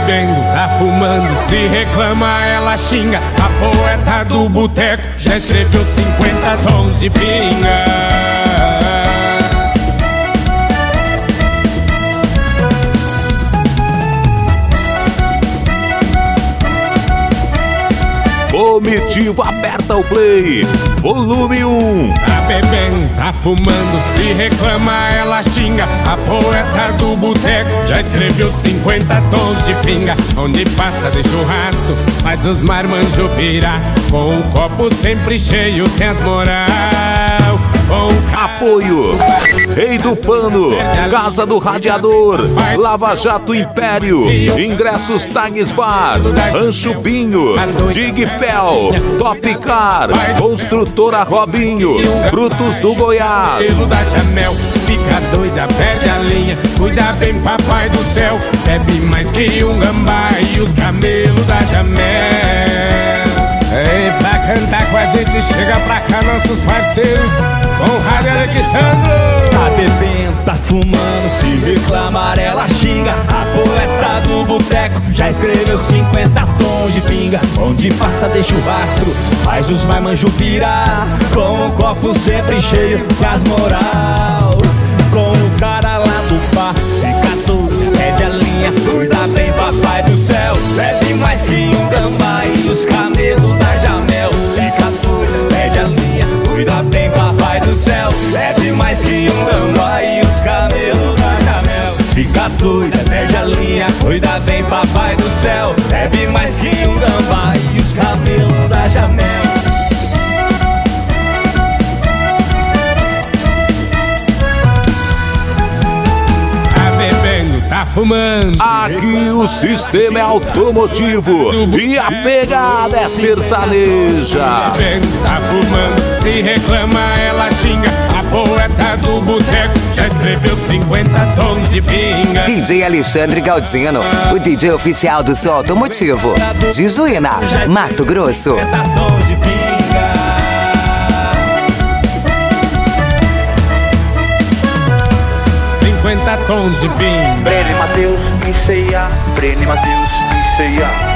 bebendo, tá fumando, se reclama ela xinga. A poeta do boteco já escreveu 50 tons de pinga. Comitiva aperta o play, volume 1. Tá bebendo, tá fumando, se reclama ela xinga. A poeta do boteco já escreveu 50 tons de pinga. Onde passa deixa o rastro, faz os marmanjos pirar. Com o copo sempre cheio tem as moral. Apoio Rei do Pano, Casa do Radiador, Lava Jato Império, Ingressos Tags Bar, Rancho Binho, Digpel, Top Car, Construtora Robinho, Frutos do Goiás. Da Jamel, fica doida, perde a linha, cuida bem papai do céu. Bebe mais que um gambá e os camelos da Jamel. Ei, pra cantar com a gente chega pra cá nossos parceiros com o Rádio Alexandro. Tá bebendo, tá fumando, se reclamar ela xinga. A poeta do boteco já escreveu 50 tons de pinga. Onde passa deixa o rastro, faz os marmanjos pirar. Com o copo sempre cheio, faz moral. Com o cara lá do bar, fica doido, pede a linha, cuida bem papai do céu. Bebe mais que um gambá e os camelos da Jamel. Fica doido, pede a linha, cuida bem papai do céu. Bebe mais que um gambá e os camelos da Jamel. Fica doida, pede a linha, cuida bem papai do céu. Bebe mais que um gambá e os camelos da Jamel. Tá fumando. Aqui o sistema é automotivo e a pegada é sertaneja. Tá fumando, se reclama ela xinga. A poeta do boteco já escreveu 50 tons de pinga. DJ Alexandre Galdino, o DJ oficial do som automotivo de Juína, Mato Grosso. 50 tons de pinga. 50 tons de pinga. Brene Matheus, Ceia, Brene Matheus, Ceia.